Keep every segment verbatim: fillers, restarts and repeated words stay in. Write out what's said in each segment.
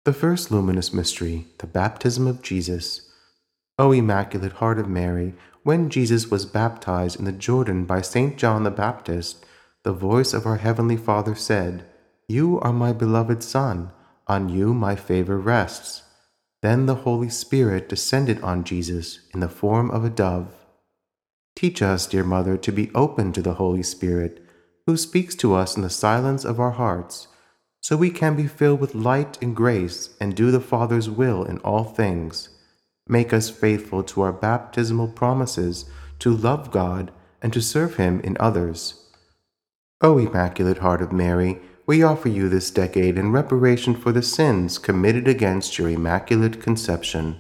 The first luminous mystery, the baptism of Jesus. O Immaculate Heart of Mary, when Jesus was baptized in the Jordan by Saint John the Baptist, the voice of our Heavenly Father said, "You are my beloved Son, on you my favor rests." Then the Holy Spirit descended on Jesus in the form of a dove. Teach us, dear Mother, to be open to the Holy Spirit, who speaks to us in the silence of our hearts, so we can be filled with light and grace and do the Father's will in all things. Make us faithful to our baptismal promises to love God and to serve Him in others. O Immaculate Heart of Mary, we offer you this decade in reparation for the sins committed against your Immaculate Conception.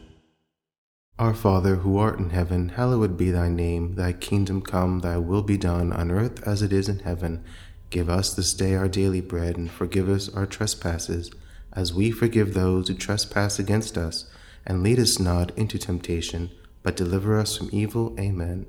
Our Father, who art in heaven, hallowed be thy name. Thy kingdom come, thy will be done, on earth as it is in heaven. Give us this day our daily bread, and forgive us our trespasses, as we forgive those who trespass against us. And lead us not into temptation, but deliver us from evil. Amen.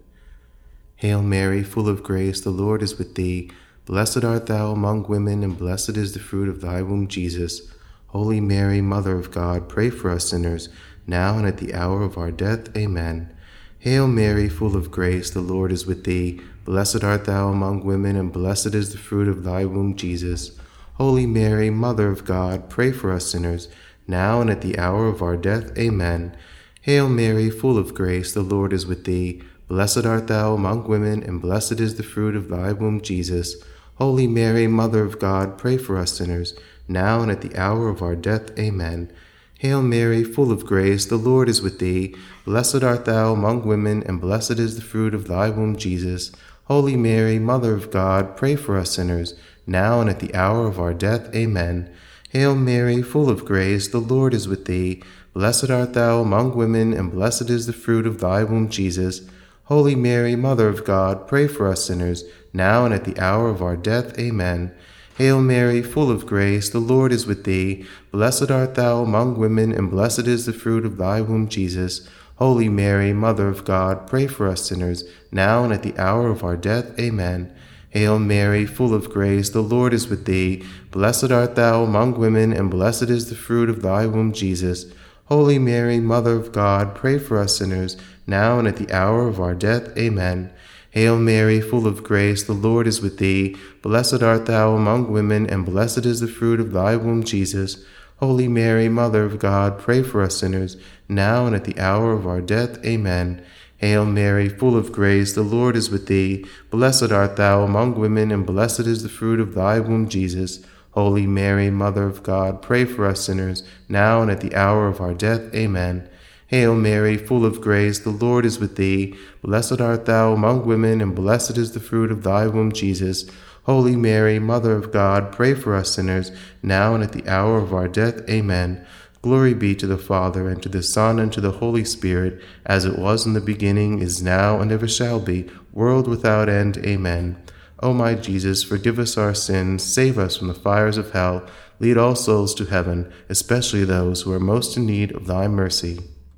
Hail Mary, full of grace, the Lord is with thee. Blessed art thou among women, and blessed is the fruit of thy womb, Jesus. Holy Mary, Mother of God, pray for us sinners, now and at the hour of our death. Amen. Hail Mary, full of grace, the Lord is with thee. Blessed art thou among women, and blessed is the fruit of thy womb, Jesus. Holy Mary, Mother of God, pray for us sinners, now and at the hour of our death. Amen. Hail Mary, full of grace, the Lord is with thee. Blessed art thou among women, and blessed is the fruit of thy womb, Jesus. Holy Mary, Mother of God, pray for us sinners, now and at the hour of our death. Amen. Hail Mary, full of grace, the Lord is with thee. Blessed art thou among women, and blessed is the fruit of thy womb, Jesus. Holy Mary, Mother of God, pray for us sinners, now and at the hour of our death. Amen. Hail Mary, full of grace, the Lord is with thee. Blessed art thou among women, and blessed is the fruit of thy womb, Jesus. Holy Mary, Mother of God, pray for us sinners, now and at the hour of our death. Amen. Hail Mary, full of grace, the Lord is with thee. Blessed art thou among women, and blessed is the fruit of thy womb, Jesus. Holy Mary, Mother of God, pray for us sinners, now and at the hour of our death. Amen. Hail Mary, full of grace, the Lord is with thee. Blessed art thou among women, and blessed is the fruit of thy womb, Jesus. Holy Mary, Mother of God, pray for us sinners, now and at the hour of our death. Amen. Hail Mary, full of grace, the Lord is with thee. Blessed art thou among women, and blessed is the fruit of thy womb, Jesus. Holy Mary, Mother of God, pray for us sinners, now and at the hour of our death. Amen. Hail Mary, full of grace, the Lord is with thee. Blessed art thou among women, and blessed is the fruit of thy womb, Jesus. Holy Mary, Mother of God, pray for us sinners, now and at the hour of our death. Amen. Hail Mary, full of grace, the Lord is with thee. Blessed art thou among women, and blessed is the fruit of thy womb, Jesus. Holy Mary, Mother of God, pray for us sinners, now and at the hour of our death. Amen. Glory be to the Father, and to the Son, and to the Holy Spirit, as it was in the beginning, is now, and ever shall be, world without end. Amen. O my Jesus, forgive us our sins, save us from the fires of hell, lead all souls to heaven, especially those who are most in need of thy mercy.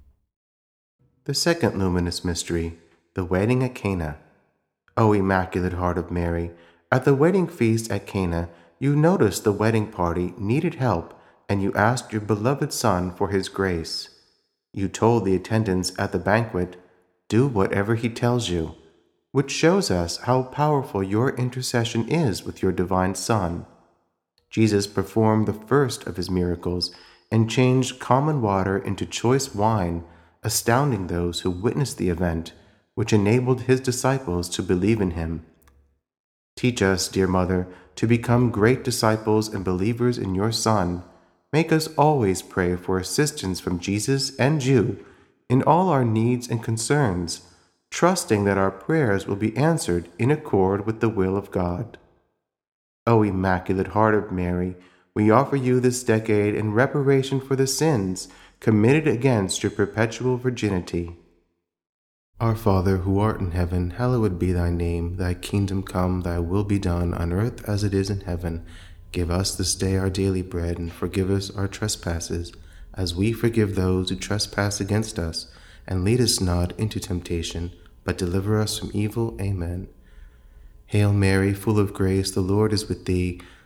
The second luminous mystery, the wedding at Cana. O Immaculate Heart of Mary, at the wedding feast at Cana, you noticed the wedding party needed help, and you asked your beloved Son for his grace. You told the attendants at the banquet, "Do whatever he tells you," which shows us how powerful your intercession is with your divine Son. Jesus performed the first of his miracles and changed common water into choice wine, astounding those who witnessed the event, which enabled his disciples to believe in him. Teach us, dear Mother, to become great disciples and believers in your Son. Make us always pray for assistance from Jesus and you in all our needs and concerns, trusting that our prayers will be answered in accord with the will of God. O Immaculate Heart of Mary, we offer you this decade in reparation for the sins committed against your perpetual virginity. Our Father, who art in heaven, hallowed be thy name. Thy kingdom come, thy will be done, on earth as it is in heaven. Give us this day our daily bread, and forgive us our trespasses, as we forgive those who trespass against us. And lead us not into temptation, but deliver us from evil. Amen. Hail Mary, full of grace, the Lord is with thee.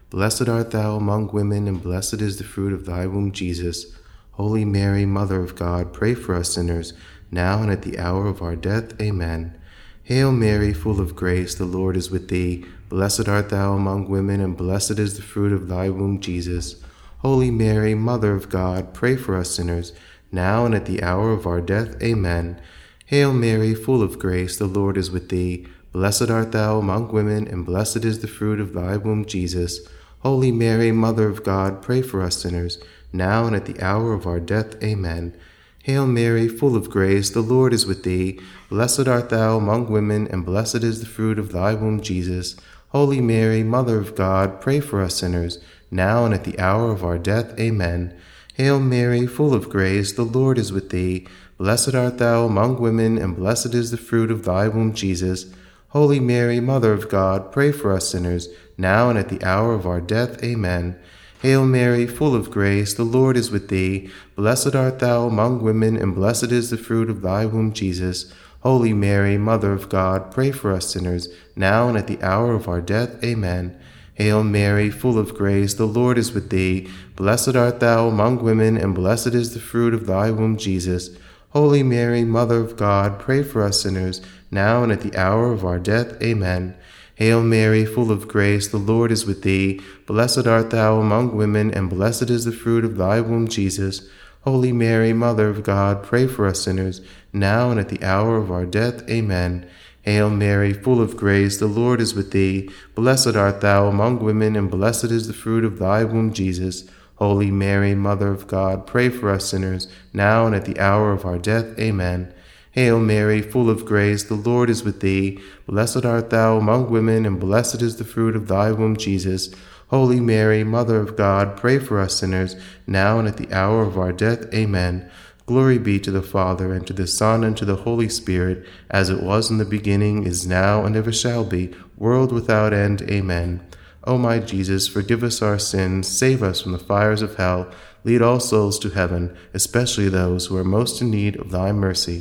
Blessed art thou among women, and blessed is the fruit of thy womb, Jesus. Holy Mary, Mother of God, pray for us sinners, now and at the hour of our death. Amen. Hail Mary, full of grace, the Lord is with thee. Blessed art thou among women, and blessed is the fruit of thy womb, Jesus. Holy Mary, Mother of God, pray for us sinners, now and at the hour of our death. Amen. Hail Mary, full of grace, the Lord is with thee. Blessed art thou among women, and blessed is the fruit of thy womb, Jesus. Holy Mary, Mother of God, pray for us sinners, now and at the hour of our death. Amen. Hail Mary, full of grace, the Lord is with thee. Blessed art thou among women, and blessed is the fruit of thy womb, Jesus. Holy Mary, Mother of God, pray for us sinners, now and at the hour of our death. Amen. Hail Mary, full of grace, the Lord is with thee. Blessed art thou among women, and blessed is the fruit of thy womb, Jesus. Holy Mary, Mother of God, pray for us sinners, now and at the hour of our death. Amen. Hail Mary, full of grace, the Lord is with thee. Blessed art thou among women, and blessed is the fruit of thy womb, Jesus. Holy Mary, Mother of God, pray for us sinners, now and at the hour of our death. Amen. Hail Mary, full of grace, the Lord is with thee. Blessed art thou among women, and blessed is the fruit of thy womb, Jesus. Holy Mary, Mother of God, pray for us sinners, now and at the hour of our death. Amen. Hail Mary, full of grace, the Lord is with thee. Blessed art thou among women, and blessed is the fruit of thy womb, Jesus. Holy Mary, Mother of God, pray for us sinners, now and at the hour of our death. Amen. Hail Mary, full of grace, the Lord is with thee. Blessed art thou among women, and blessed is the fruit of thy womb, Jesus. Holy Mary, Mother of God, pray for us sinners, now and at the hour of our death. Amen. Hail Mary, full of grace, the Lord is with thee. Blessed art thou among women, and blessed is the fruit of thy womb, Jesus. Holy Mary, Mother of God, pray for us sinners, now and at the hour of our death. Amen. Glory be to the Father, and to the Son, and to the Holy Spirit, as it was in the beginning, is now, and ever shall be, world without end. Amen. O my Jesus, forgive us our sins, save us from the fires of hell, lead all souls to heaven, especially those who are most in need of thy mercy.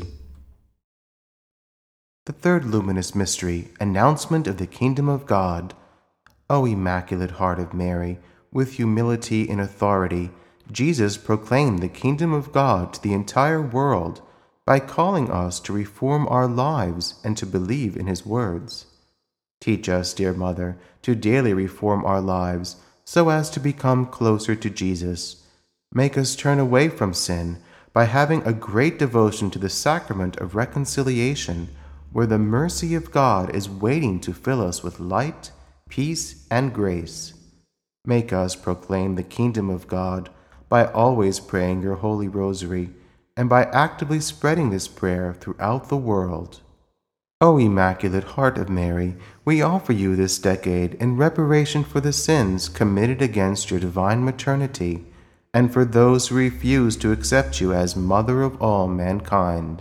The third luminous mystery, announcement of the kingdom of God. O Immaculate Heart of Mary, with humility and authority, Jesus proclaimed the kingdom of God to the entire world by calling us to reform our lives and to believe in his words. Teach us, dear Mother, to daily reform our lives so as to become closer to Jesus. Make us turn away from sin by having a great devotion to the sacrament of reconciliation, where the mercy of God is waiting to fill us with light, peace, and grace. Make us proclaim the kingdom of God by always praying your Holy Rosary and by actively spreading this prayer throughout the world. O Immaculate Heart of Mary, we offer you this decade in reparation for the sins committed against your divine maternity and for those who refuse to accept you as Mother of all mankind.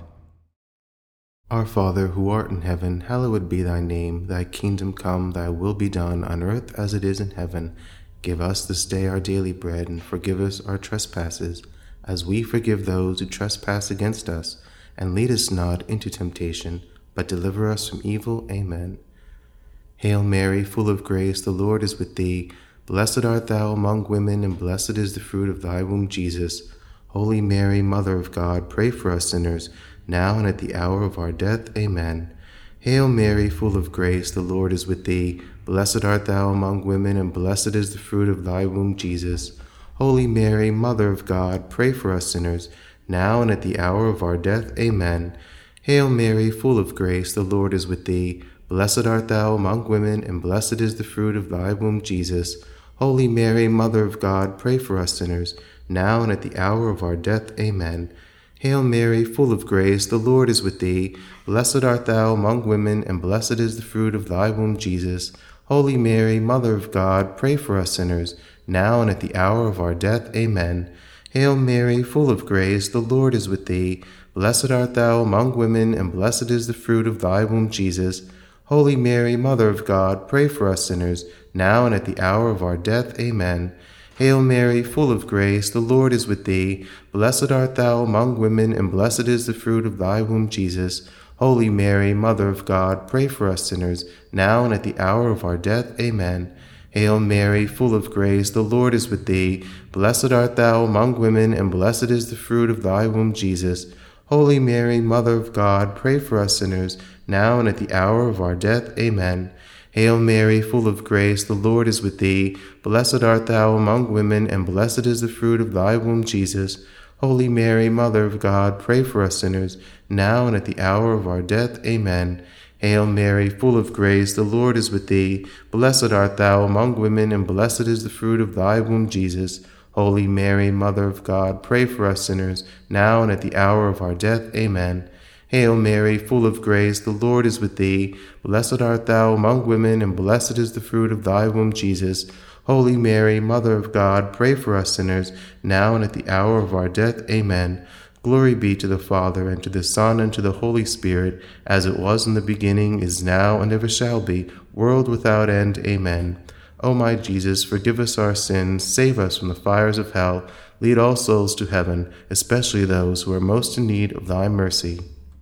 Our Father, who art in heaven, hallowed be thy name. Thy kingdom come, thy will be done, on earth as it is in heaven. Give us this day our daily bread, and forgive us our trespasses, as we forgive those who trespass against us. And lead us not into temptation, but deliver us from evil. Amen. Hail Mary, full of grace, the Lord is with thee. Blessed art thou among women, and blessed is the fruit of thy womb, Jesus. Holy Mary, Mother of God, pray for us sinners, now and at the hour of our death. Amen. Hail Mary, full of grace, the Lord is with thee. Blessed art thou among women, and blessed is the fruit of thy womb, Jesus. Holy Mary, Mother of God, pray for us sinners, now and at the hour of our death. Amen. Hail Mary, full of grace, the Lord is with thee. Blessed art thou among women, and blessed is the fruit of thy womb, Jesus. Holy Mary, Mother of God, pray for us sinners, now and at the hour of our death. Amen. Hail Mary, full of grace, the Lord is with thee. Blessed art thou among women, and blessed is the fruit of thy womb, Jesus. Holy Mary, Mother of God, pray for us sinners, now and at the hour of our death. Amen. Hail Mary, full of grace, the Lord is with thee. Blessed art thou among women, and blessed is the fruit of thy womb, Jesus. Holy Mary, Mother of God, pray for us sinners, now and at the hour of our death. Amen. Hail Mary, full of grace, the Lord is with thee. Blessed art thou among women, and blessed is the fruit of thy womb, Jesus. Holy Mary, Mother of God, pray for us sinners, now and at the hour of our death. Amen. Hail Mary, full of grace, the Lord is with thee. Blessed art thou among women, and blessed is the fruit of thy womb, Jesus. Holy Mary, Mother of God, pray for us sinners, now and at the hour of our death. Amen. Hail Mary, full of grace, the Lord is with thee. Blessed art thou among women, and blessed is the fruit of thy womb, Jesus. Holy Mary, Mother of God, pray for us sinners, now and at the hour of our death. Amen. Hail Mary, full of grace, the Lord is with thee. Blessed art thou among women, and blessed is the fruit of thy womb, Jesus. Holy Mary, Mother of God, pray for us sinners, now and at the hour of our death. Amen. Hail Mary, full of grace, the Lord is with thee. Blessed art thou among women, and blessed is the fruit of thy womb, Jesus. Holy Mary, Mother of God, pray for us sinners, now and at the hour of our death. Amen. Glory be to the Father, and to the Son, and to the Holy Spirit, as it was in the beginning, is now, and ever shall be, world without end. Amen. O my Jesus, forgive us our sins, save us from the fires of hell, lead all souls to heaven, especially those who are most in need of thy mercy.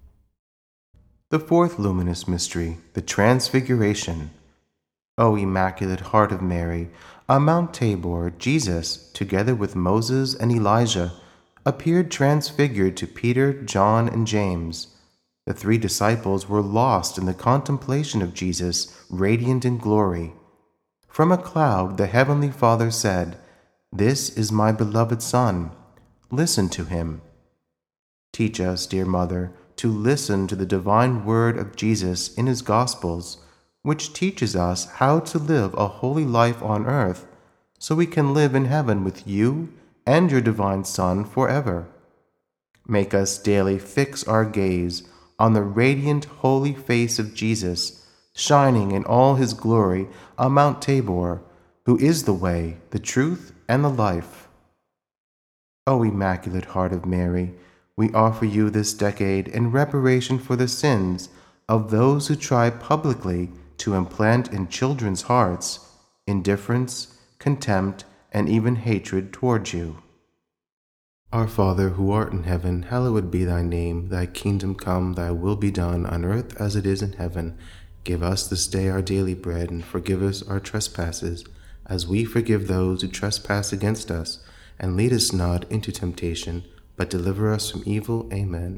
The fourth luminous mystery, the Transfiguration. O Immaculate Heart of Mary, on Mount Tabor, Jesus, together with Moses and Elijah, appeared transfigured to Peter, John, and James. The three disciples were lost in the contemplation of Jesus, radiant in glory. From a cloud the Heavenly Father said, "This is my beloved Son. Listen to him." Teach us, dear Mother, to listen to the divine word of Jesus in his Gospels, which teaches us how to live a holy life on earth, so we can live in heaven with you and your divine Son forever. Make us daily fix our gaze on the radiant holy face of Jesus, shining in all his glory on Mount Tabor, who is the way, the truth, and the life. O Immaculate Heart of Mary, we offer you this decade in reparation for the sins of those who try publicly to implant in children's hearts indifference, contempt, and even hatred towards you. Our Father, who art in heaven, hallowed be thy name. Thy kingdom come, thy will be done, on earth as it is in heaven. Give us this day our daily bread, and forgive us our trespasses, as we forgive those who trespass against us. And lead us not into temptation, but deliver us from evil. Amen.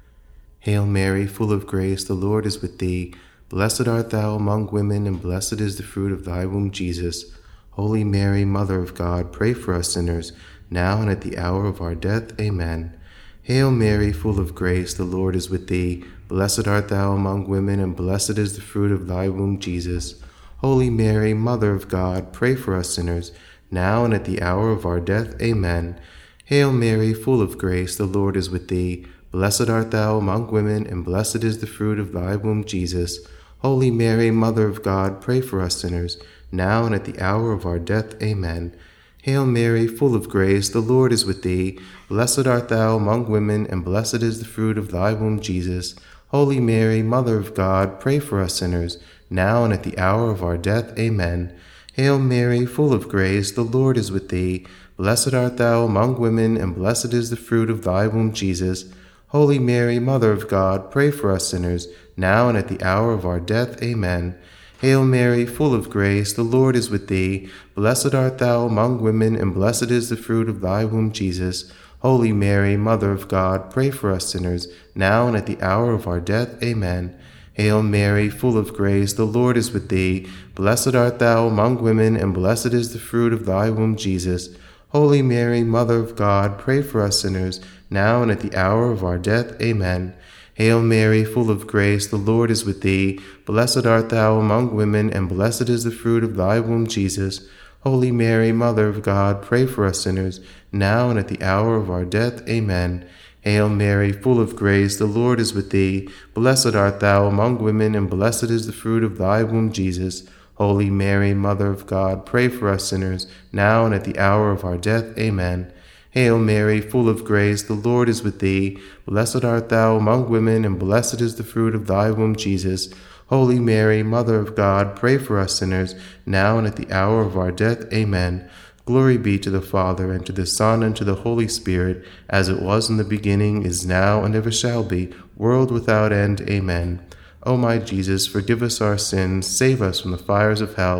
Hail Mary, full of grace, the Lord is with thee. Blessed art thou among women, and blessed is the fruit of thy womb, Jesus. Holy Mary, Mother of God, pray for us sinners, now and at the hour of our death. Amen. Hail Mary, full of grace, the Lord is with thee. Blessed art thou among women, and blessed is the fruit of thy womb, Jesus. Holy Mary, Mother of God, pray for us sinners, now and at the hour of our death. Amen. Hail Mary, full of grace, the Lord is with thee. Blessed art thou among women, and blessed is the fruit of thy womb, Jesus. Holy Mary, Mother of God, pray for us sinners, now and at the hour of our death. Amen. Hail Mary, full of grace, the Lord is with thee. Blessed art thou among women, and blessed is the fruit of thy womb, Jesus. Holy Mary, Mother of God, pray for us sinners, now and at the hour of our death. Amen. Hail Mary, full of grace, the Lord is with thee. Blessed art thou among women, and blessed is the fruit of thy womb, Jesus. Holy Mary, Mother of God, pray for us sinners, now and at the hour of our death. Amen. Hail Mary, full of grace, the Lord is with thee. Blessed art thou among women, and blessed is the fruit of thy womb, Jesus. Holy Mary, Mother of God, pray for us sinners, now and at the hour of our death. Amen. Hail Mary, full of grace, the Lord is with thee. Blessed art thou among women, and blessed is the fruit of thy womb, Jesus. Holy Mary, Mother of God, pray for us sinners, now and at the hour of our death. Amen. Hail Mary, full of grace, the Lord is with thee. Blessed art thou among women, and blessed is the fruit of thy womb, Jesus. Holy Mary, Mother of God, pray for us sinners, now and at the hour of our death. Amen. Hail Mary, full of grace, the Lord is with thee. Blessed art thou among women, and blessed is the fruit of thy womb, Jesus. Holy Mary, Mother of God, pray for us sinners, now and at the hour of our death. Amen. Hail Mary, full of grace, the Lord is with thee. Blessed art thou among women, and blessed is the fruit of thy womb, Jesus. Holy Mary, Mother of God, pray for us sinners, now and at the hour of our death. Amen. Glory be to the Father, and to the Son, and to the Holy Spirit, as it was in the beginning, is now, and ever shall be, world without end. Amen. O my Jesus, forgive us our sins, save us from the fires of hell,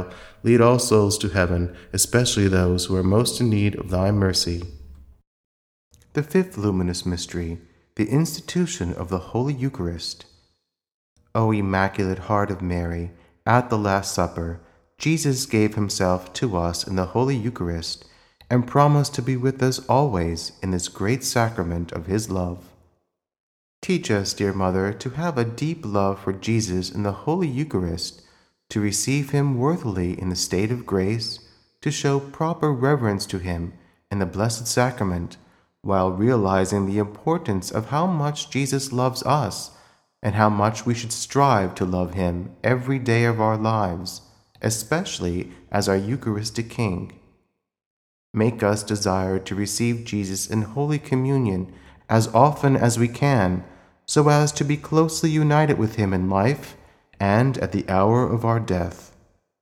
lead all souls to heaven, especially those who are most in need of thy mercy. The fifth luminous mystery, the institution of the Holy Eucharist. O Immaculate Heart of Mary, at the Last Supper, Jesus gave himself to us in the Holy Eucharist and promised to be with us always in this great sacrament of his love. Teach us, dear Mother, to have a deep love for Jesus in the Holy Eucharist, to receive him worthily in the state of grace, to show proper reverence to him in the Blessed Sacrament, while realizing the importance of how much Jesus loves us and how much we should strive to love him every day of our lives, especially as our Eucharistic King. Make us desire to receive Jesus in Holy Communion as often as we can, so as to be closely united with him in life and at the hour of our death.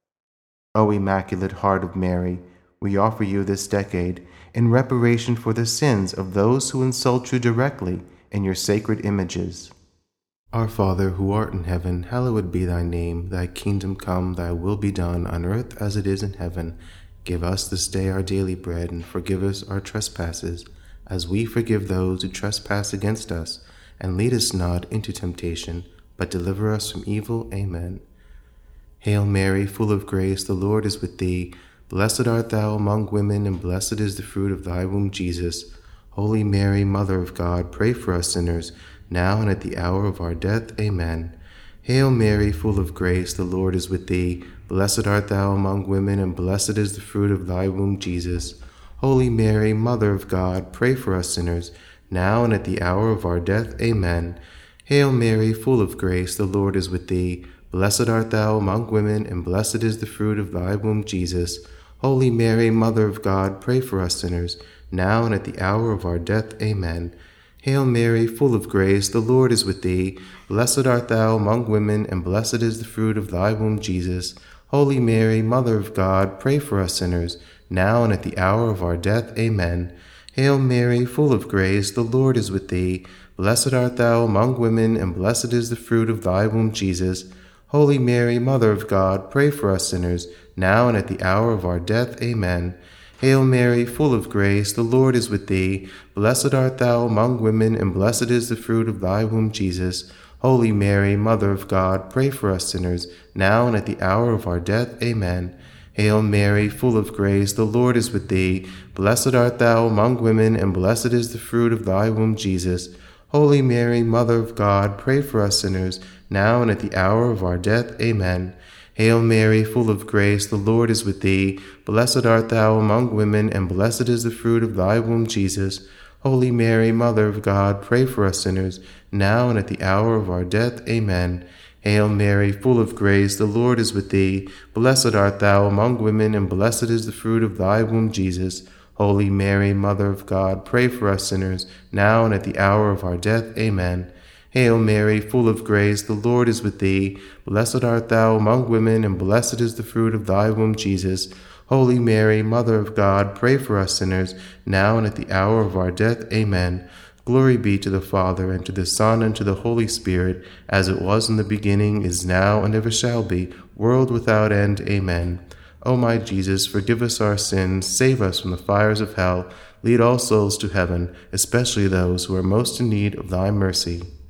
O Immaculate Heart of Mary, we offer you this decade in reparation for the sins of those who insult you directly in your sacred images. Our Father, who art in heaven, hallowed be thy name. Thy kingdom come, thy will be done, on earth as it is in heaven. Give us this day our daily bread, and forgive us our trespasses, as we forgive those who trespass against us. And lead us not into temptation, but deliver us from evil. Amen. Hail Mary, full of grace, the Lord is with thee. Blessed art thou among women, and blessed is the fruit of thy womb, Jesus. Holy Mary, Mother of God, pray for us sinners, now and at the hour of our death. Amen. Hail Mary, full of grace, the Lord is with thee. Blessed art thou among women, and blessed is the fruit of thy womb, Jesus. Holy Mary, Mother of God, pray for us sinners, now and at the hour of our death. Amen. Hail Mary, full of grace, the Lord is with thee. Blessed art thou among women, and blessed is the fruit of thy womb, Jesus. Holy Mary, Mother of God, pray for us sinners, now and at the hour of our death. Amen. Hail Mary, full of grace, the Lord is with thee. Blessed art thou among women, and blessed is the fruit of thy womb, Jesus. Holy Mary, Mother of God, pray for us sinners, now and at the hour of our death. Amen. Hail Mary, full of grace, the Lord is with thee. Blessed art thou among women, and blessed is the fruit of thy womb, Jesus. Holy Mary, Mother of God, pray for us sinners, now and at the hour of our death. Amen. Hail Mary, full of grace, the Lord is with thee. Blessed art thou among women, and blessed is the fruit of thy womb, Jesus. Holy Mary, Mother of God, pray for us sinners, now and at the hour of our death. Amen. Hail Mary, full of grace, the Lord is with thee. Blessed art thou among women, and blessed is the fruit of thy womb, Jesus. Holy Mary, Mother of God, pray for us sinners, now and at the hour of our death. Amen. Hail Mary, full of grace, the Lord is with thee. Blessed art thou among women, and blessed is the fruit of thy womb, Jesus. Holy Mary, Mother of God, pray for us sinners, now and at the hour of our death. Amen. Hail Mary, full of grace, the Lord is with thee. Blessed art thou among women, and blessed is the fruit of thy womb, Jesus. Holy Mary, Mother of God, pray for us sinners, now and at the hour of our death. Amen. Hail Mary, full of grace, the Lord is with thee. Blessed art thou among women, and blessed is the fruit of thy womb, Jesus. Holy Mary, Mother of God, pray for us sinners, now and at the hour of our death. Amen. Glory be to the Father, and to the Son, and to the Holy Spirit, as it was in the beginning, is now, and ever shall be, world without end. Amen. O my Jesus, forgive us our sins, save us from the fires of hell, lead all souls to heaven, especially those who are most in need of thy mercy.